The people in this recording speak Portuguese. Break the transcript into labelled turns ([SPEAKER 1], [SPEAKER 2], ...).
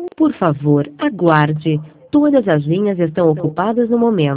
[SPEAKER 1] Por favor, aguarde. Todas as linhas estão ocupadas no momento.